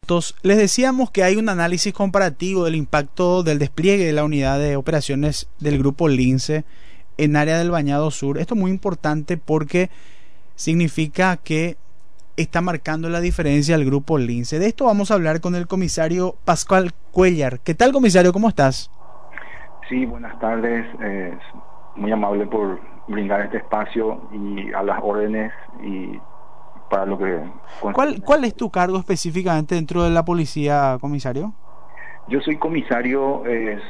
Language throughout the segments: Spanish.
minutos, les decíamos que hay un análisis comparativo del impacto del despliegue de la unidad de operaciones del Grupo Lince en área del Bañado Sur. Esto es muy importante porque significa que está marcando la diferencia el Grupo Lince. De esto vamos a hablar con el comisario Pascual Cuéllar. ¿Qué tal, comisario? ¿Cómo estás? Sí, buenas tardes. Muy amable por brindar este espacio y a las órdenes y para lo que... ¿Cuál es tu cargo específicamente dentro de la policía, comisario? Yo soy comisario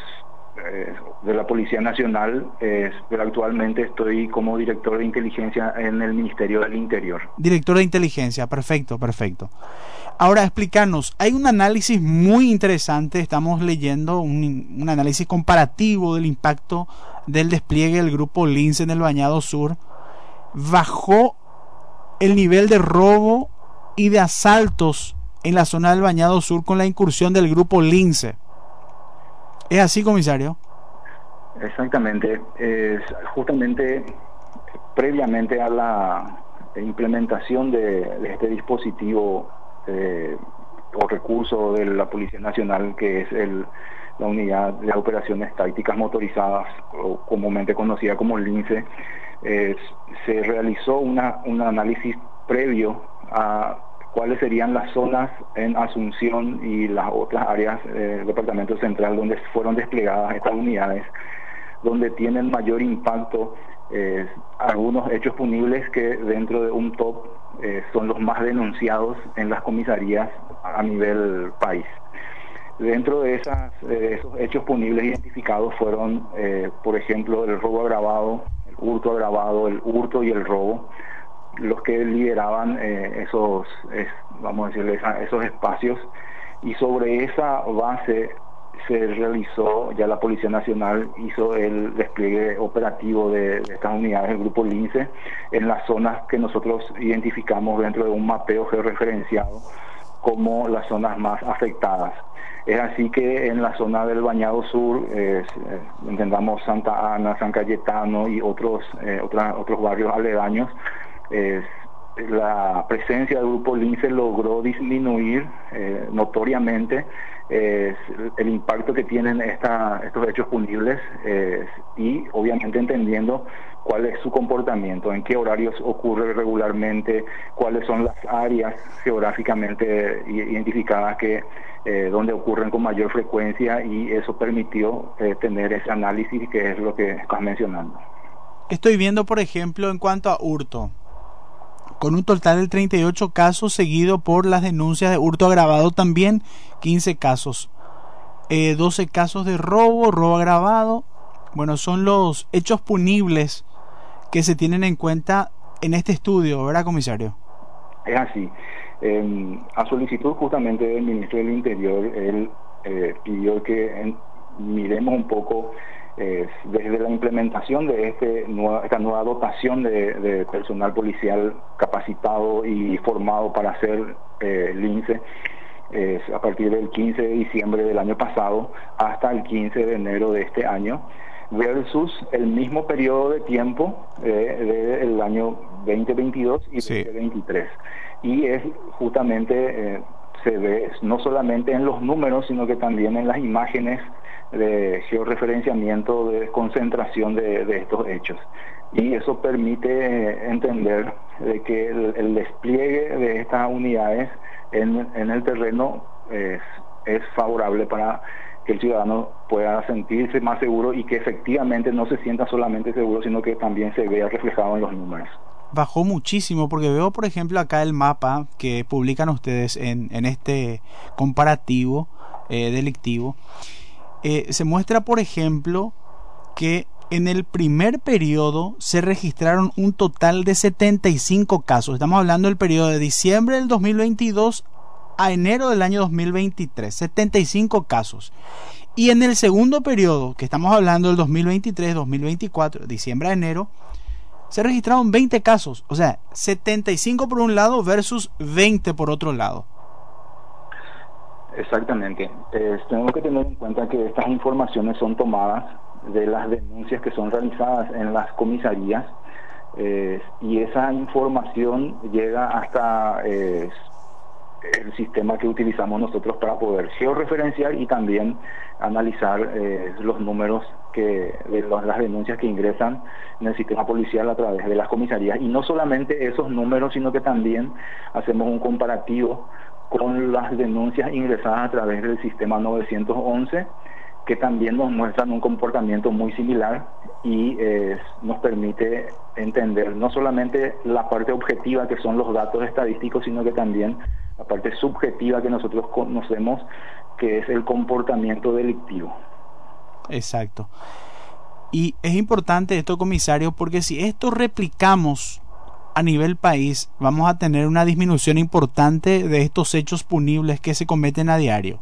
de la Policía Nacional, pero actualmente estoy como director de inteligencia en el Ministerio del Interior. Director de inteligencia, perfecto. Ahora, explícanos, hay un análisis muy interesante, estamos leyendo un análisis comparativo del impacto del despliegue del Grupo Lince en el Bañado Sur. Bajó el nivel de robo y de asaltos en la zona del Bañado Sur con la incursión del Grupo Lince. ¿Es así, comisario? Exactamente. Justamente previamente a la implementación de este dispositivo o recurso de la Policía Nacional, que es la Unidad de Operaciones Tácticas Motorizadas, o comúnmente conocida como Lince, se realizó un análisis previo a cuáles serían las zonas en Asunción y las otras áreas del Departamento Central donde fueron desplegadas estas unidades, donde tienen mayor impacto algunos hechos punibles que dentro de un top son los más denunciados en las comisarías a nivel país. Dentro de esos hechos punibles identificados fueron, por ejemplo, el robo agravado, el hurto agravado, el hurto y el robo, los que lideraban esos espacios, y sobre esa base se realizó, ya la Policía Nacional hizo el despliegue operativo de estas unidades del Grupo Lince en las zonas que nosotros identificamos dentro de un mapeo georreferenciado como las zonas más afectadas. Es así que en la zona del Bañado Sur, entendamos Santa Ana, San Cayetano y otros barrios aledaños, la presencia del Grupo Lince logró disminuir notoriamente el impacto que tienen estos hechos punibles, y obviamente entendiendo cuál es su comportamiento, en qué horarios ocurre regularmente, cuáles son las áreas geográficamente identificadas donde ocurren con mayor frecuencia, y eso permitió tener ese análisis que es lo que estás mencionando. Estoy viendo, por ejemplo, en cuanto a hurto, con un total de 38 casos, seguido por las denuncias de hurto agravado también, 15 casos. 12 casos de robo agravado. Bueno, son los hechos punibles que se tienen en cuenta en este estudio, ¿verdad, comisario? Es así. A solicitud justamente del Ministro del Interior, él pidió que miremos un poco desde la implementación de esta nueva dotación de personal policial capacitado y formado para hacer Lince, a partir del 15 de diciembre del año pasado hasta el 15 de enero de este año, versus el mismo periodo de tiempo del año 2022 y sí, 2023. Y es justamente, se ve no solamente en los números, sino que también en las imágenes de georreferenciamiento, de concentración de estos hechos. Y eso permite entender de que el despliegue de estas unidades en el terreno es favorable para que el ciudadano pueda sentirse más seguro, y que efectivamente no se sienta solamente seguro, sino que también se vea reflejado en los números. Bajó muchísimo, porque veo, por ejemplo, acá el mapa que publican ustedes en este comparativo delictivo. Se muestra, por ejemplo, que en el primer periodo se registraron un total de 75 casos. Estamos hablando del periodo de diciembre del 2022 a enero del año 2023. 75 casos. Y en el segundo periodo, que estamos hablando del 2023-2024, diciembre a enero, se registraron 20 casos. O sea, 75 por un lado versus 20 por otro lado. Exactamente. Tenemos que tener en cuenta que estas informaciones son tomadas de las denuncias que son realizadas en las comisarías, y esa información llega hasta el sistema que utilizamos nosotros para poder georreferenciar y también analizar los números las denuncias que ingresan en el sistema policial a través de las comisarías. Y no solamente esos números, sino que también hacemos un comparativo con las denuncias ingresadas a través del sistema 911, que también nos muestran un comportamiento muy similar y nos permite entender no solamente la parte objetiva, que son los datos estadísticos, sino que también la parte subjetiva que nosotros conocemos, que es el comportamiento delictivo. Exacto. Y es importante esto, comisario, porque si esto replicamos a nivel país, vamos a tener una disminución importante de estos hechos punibles que se cometen a diario.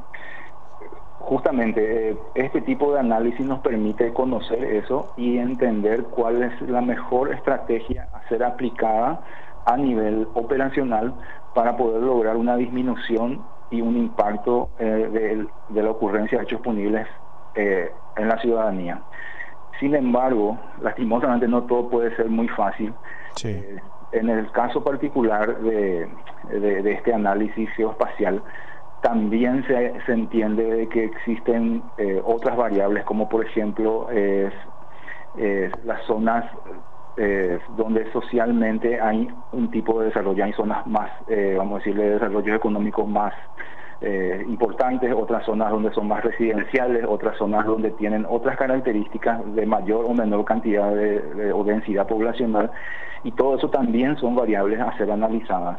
Justamente, este tipo de análisis nos permite conocer eso y entender cuál es la mejor estrategia a ser aplicada a nivel operacional para poder lograr una disminución y un impacto de la ocurrencia de hechos punibles en la ciudadanía. Sin embargo, lastimosamente no todo puede ser muy fácil. Sí. En el caso particular de este análisis geoespacial, también se entiende de que existen otras variables, como por ejemplo las zonas donde socialmente hay un tipo de desarrollo, hay zonas más, vamos a decirle, de desarrollos económicos más importantes, otras zonas donde son más residenciales, otras zonas donde tienen otras características de mayor o menor cantidad o densidad poblacional, y todo eso también son variables a ser analizadas.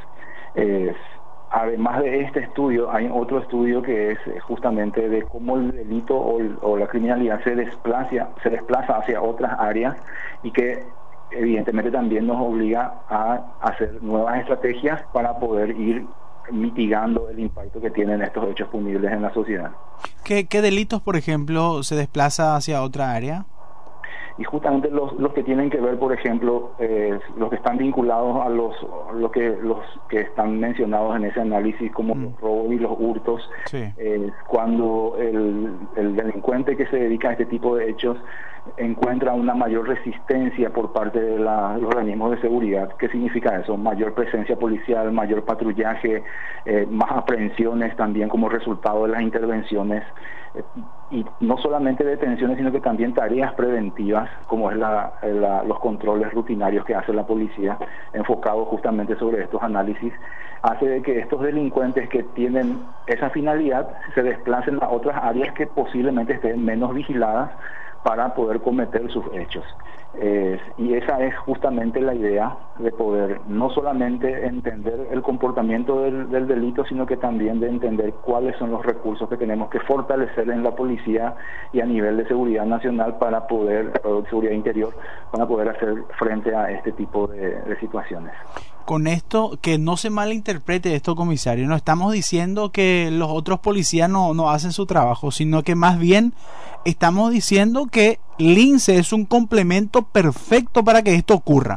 Además de este estudio, hay otro estudio que es justamente de cómo el delito o la criminalidad se desplaza hacia otras áreas, y que evidentemente también nos obliga a hacer nuevas estrategias para poder ir mitigando el impacto que tienen estos hechos punibles en la sociedad. ¿Qué delitos, por ejemplo, se desplaza hacia otra área? Y justamente los que tienen que ver, por ejemplo, los que están vinculados a los que están mencionados en ese análisis, como los robos y los hurtos, sí. Cuando el delincuente que se dedica a este tipo de hechos encuentra una mayor resistencia por parte de los organismos de seguridad. ¿Qué significa eso? Mayor presencia policial, mayor patrullaje, más aprehensiones también como resultado de las intervenciones, y no solamente detenciones, sino que también tareas preventivas, como es los controles rutinarios que hace la policía, enfocados justamente sobre estos análisis, hace de que estos delincuentes que tienen esa finalidad se desplacen a otras áreas que posiblemente estén menos vigiladas para poder cometer sus hechos. Y esa es justamente la idea, de poder no solamente entender el comportamiento del delito, sino que también de entender cuáles son los recursos que tenemos que fortalecer en la policía y a nivel de seguridad nacional para poder, seguridad interior, para poder hacer frente a este tipo de situaciones. Con esto, que no se malinterprete esto, comisario, no estamos diciendo que los otros policías no hacen su trabajo, sino que más bien estamos diciendo que Lince es un complemento perfecto para que esto ocurra.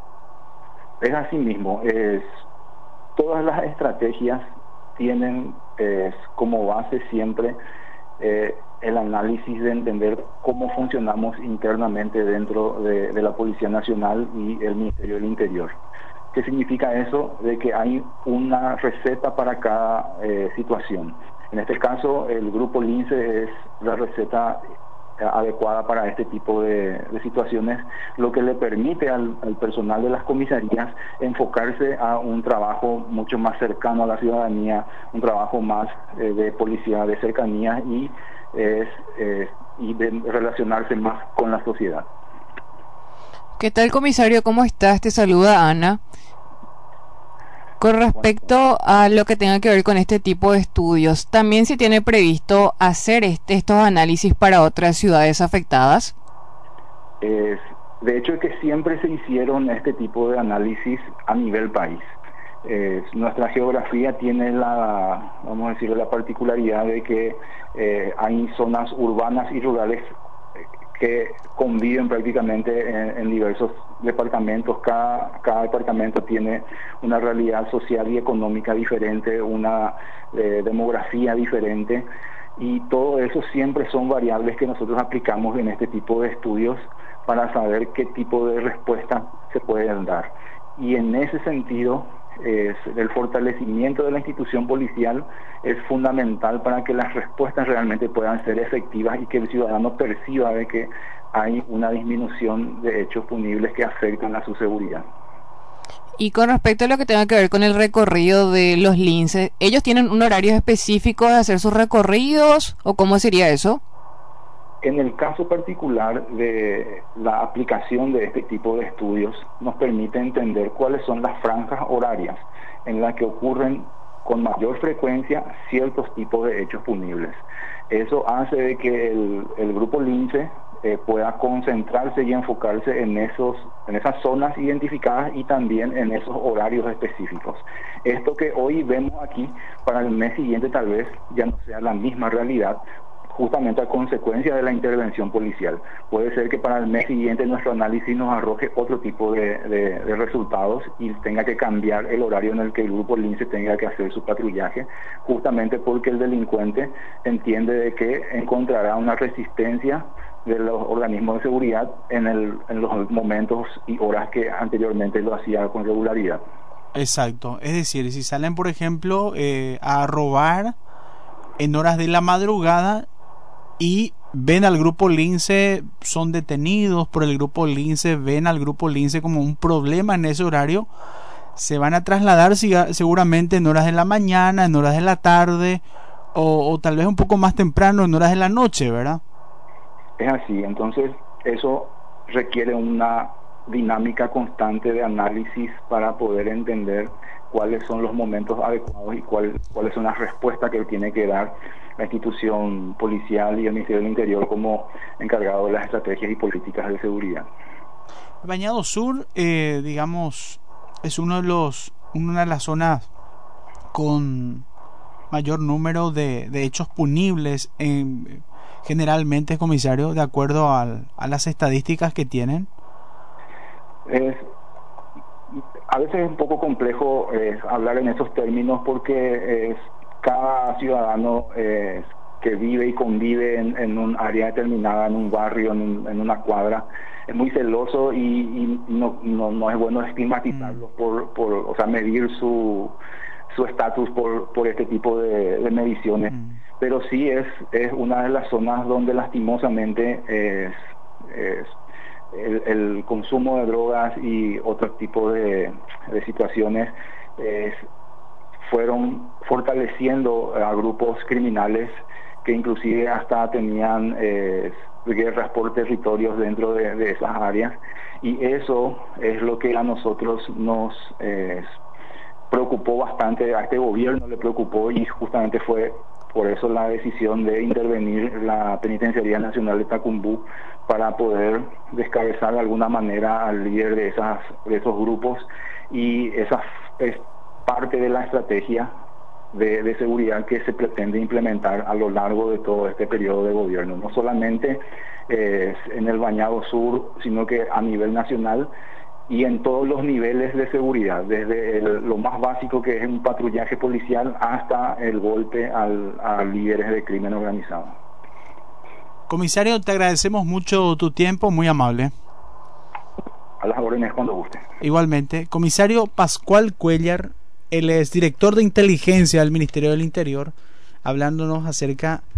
Es así mismo. Todas las estrategias tienen como base siempre el análisis de entender cómo funcionamos internamente dentro de la Policía Nacional y el Ministerio del Interior. ¿Qué significa eso? De que hay una receta para cada situación. En este caso, el grupo Lince es la receta adecuada para este tipo de situaciones, lo que le permite al personal de las comisarías enfocarse a un trabajo mucho más cercano a la ciudadanía, un trabajo más de policía de cercanía y de relacionarse más con la sociedad. ¿Qué tal, comisario? ¿Cómo estás? Te saluda Ana. Con respecto a lo que tenga que ver con este tipo de estudios, ¿también se tiene previsto hacer estos análisis para otras ciudades afectadas? De hecho, es que siempre se hicieron este tipo de análisis a nivel país. Nuestra geografía tiene vamos a decir, la particularidad de que hay zonas urbanas y rurales que conviven prácticamente en diversos departamentos. Cada departamento tiene una realidad social y económica diferente, una demografía diferente, y todo eso siempre son variables que nosotros aplicamos en este tipo de estudios para saber qué tipo de respuesta se pueden dar. Y en ese sentido, el fortalecimiento de la institución policial es fundamental para que las respuestas realmente puedan ser efectivas y que el ciudadano perciba de que hay una disminución de hechos punibles que afectan a su seguridad. Y con respecto a lo que tenga que ver con el recorrido de los linces, ¿ellos tienen un horario específico de hacer sus recorridos o cómo sería eso? En el caso particular de la aplicación de este tipo de estudios, nos permite entender cuáles son las franjas horarias en las que ocurren con mayor frecuencia ciertos tipos de hechos punibles. Eso hace de que el grupo Lince pueda concentrarse y enfocarse en esas zonas identificadas y también en esos horarios específicos. Esto que hoy vemos aquí, para el mes siguiente tal vez ya no sea la misma realidad, justamente a consecuencia de la intervención policial. Puede ser que para el mes siguiente nuestro análisis nos arroje otro tipo de resultados y tenga que cambiar el horario en el que el grupo Lince tenga que hacer su patrullaje, justamente porque el delincuente entiende de que encontrará una resistencia de los organismos de seguridad en los momentos y horas que anteriormente lo hacía con regularidad. Exacto, es decir, si salen por ejemplo a robar en horas de la madrugada y ven al grupo Lince, son detenidos por el grupo Lince, ven al grupo Lince como un problema en ese horario, se van a trasladar seguramente en horas de la mañana, en horas de la tarde o tal vez un poco más temprano, en horas de la noche, ¿verdad? Es así, entonces eso requiere una dinámica constante de análisis para poder entender cuáles son los momentos adecuados y cuáles son las respuestas que tiene que dar la institución policial y el Ministerio del Interior como encargado de las estrategias y políticas de seguridad. El Bañado Sur, digamos, es una de las zonas con mayor número de hechos punibles generalmente, comisario, de acuerdo a las estadísticas que tienen. A veces es un poco complejo hablar en esos términos porque cada ciudadano que vive y convive en un área determinada, en un barrio, en una cuadra, es muy celoso y no es bueno estigmatizarlo o sea, medir su estatus por este tipo de mediciones. Pero sí es una de las zonas donde lastimosamente el consumo de drogas y otro tipo de situaciones fueron fortaleciendo a grupos criminales que inclusive hasta tenían guerras por territorios dentro de esas áreas, y eso es lo que a nosotros nos preocupó bastante, a este gobierno le preocupó, y justamente fue por eso la decisión de intervenir la Penitenciaría Nacional de Tacumbú para poder descabezar de alguna manera al líder de esos grupos, y esa es parte de la estrategia de seguridad que se pretende implementar a lo largo de todo este periodo de gobierno, no solamente en el Bañado Sur, sino que a nivel nacional y en todos los niveles de seguridad, desde lo más básico que es un patrullaje policial hasta el golpe a líderes de crimen organizado. Comisario, te agradecemos mucho tu tiempo, muy amable. A las órdenes cuando guste. Igualmente. Comisario Pascual Cuéllar, él es director de inteligencia del Ministerio del Interior, hablándonos acerca